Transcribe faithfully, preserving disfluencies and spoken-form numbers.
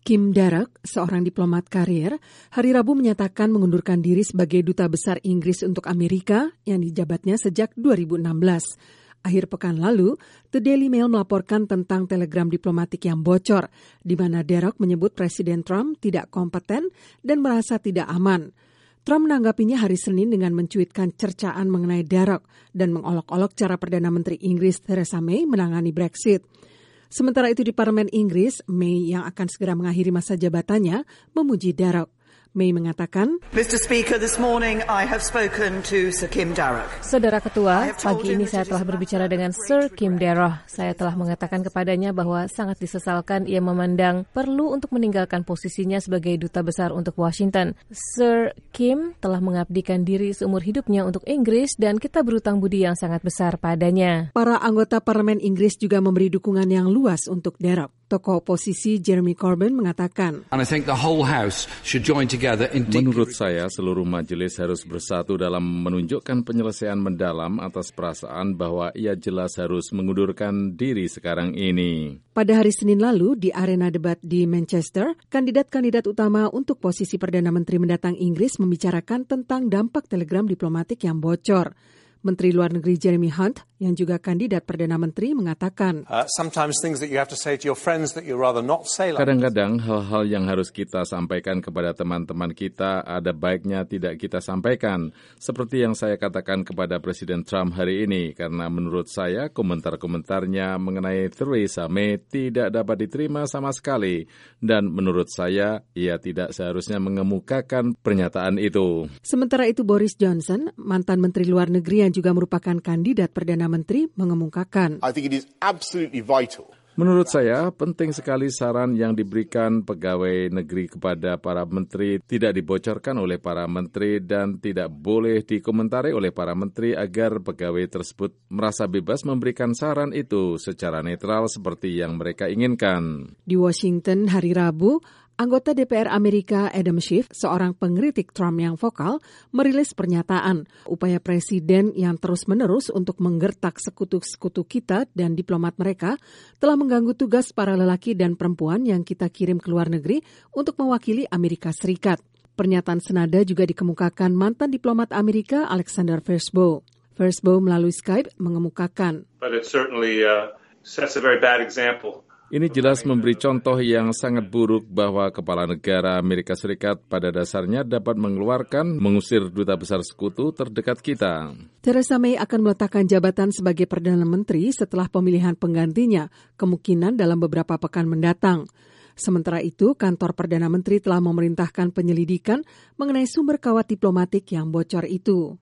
Kim Darroch, seorang diplomat karir, hari Rabu menyatakan mengundurkan diri sebagai Duta Besar Inggris untuk Amerika yang dijabatnya sejak dua ribu enam belas. Akhir pekan lalu, The Daily Mail melaporkan tentang telegram diplomatik yang bocor, di mana Darroch menyebut Presiden Trump tidak kompeten dan merasa tidak aman. Trump menanggapinya hari Senin dengan mencuitkan cercaan mengenai Darroch dan mengolok-olok cara Perdana Menteri Inggris Theresa May menangani Brexit. Sementara itu di Parlemen Inggris, May yang akan segera mengakhiri masa jabatannya memuji Darroch. May mengatakan, Mister Speaker, this morning I have spoken to Sir Kim Darroch. Saudara Ketua, pagi ini saya telah berbicara dengan Sir Kim Darroch. Saya telah mengatakan kepadanya bahwa sangat disesalkan ia memandang perlu untuk meninggalkan posisinya sebagai Duta Besar untuk Washington. Sir Kim telah mengabdikan diri seumur hidupnya untuk Inggris dan kita berutang budi yang sangat besar padanya. Para anggota Parlemen Inggris juga memberi dukungan yang luas untuk Darroch. Tokoh oposisi Jeremy Corbyn mengatakan, menurut saya, seluruh majelis harus bersatu dalam menunjukkan penyelesaian mendalam atas perasaan bahwa ia jelas harus mengundurkan diri sekarang ini. Pada hari Senin lalu, di arena debat di Manchester, kandidat-kandidat utama untuk posisi Perdana Menteri mendatang Inggris membicarakan tentang dampak telegram diplomatik yang bocor. Menteri Luar Negeri Jeremy Hunt, yang juga kandidat Perdana Menteri, mengatakan, kadang-kadang hal-hal yang harus kita sampaikan kepada teman-teman kita ada baiknya tidak kita sampaikan. Seperti yang saya katakan kepada Presiden Trump hari ini, karena menurut saya komentar-komentarnya mengenai Theresa May tidak dapat diterima sama sekali. Dan menurut saya, ia tidak seharusnya mengemukakan pernyataan itu. Sementara itu Boris Johnson, mantan Menteri Luar Negeri yang juga merupakan kandidat Perdana Menteri, mengemukakan, menurut saya, penting sekali saran yang diberikan pegawai negeri kepada para menteri tidak dibocorkan oleh para menteri dan tidak boleh dikomentari oleh para menteri agar pegawai tersebut merasa bebas memberikan saran itu secara netral seperti yang mereka inginkan. Di Washington hari Rabu, anggota D P R Amerika Adam Schiff, seorang pengkritik Trump yang vokal, merilis pernyataan upaya presiden yang terus-menerus untuk menggertak sekutu-sekutu kita dan diplomat mereka telah mengganggu tugas para lelaki dan perempuan yang kita kirim ke luar negeri untuk mewakili Amerika Serikat. Pernyataan senada juga dikemukakan mantan diplomat Amerika Alexander Versbow. Versbow melalui Skype mengemukakan, But it certainly uh, sets a very bad example. Ini jelas memberi contoh yang sangat buruk bahwa kepala negara Amerika Serikat pada dasarnya dapat mengeluarkan, mengusir duta besar sekutu terdekat kita. Theresa May akan meletakkan jabatan sebagai Perdana Menteri setelah pemilihan penggantinya, kemungkinan dalam beberapa pekan mendatang. Sementara itu, kantor Perdana Menteri telah memerintahkan penyelidikan mengenai sumber kawat diplomatik yang bocor itu.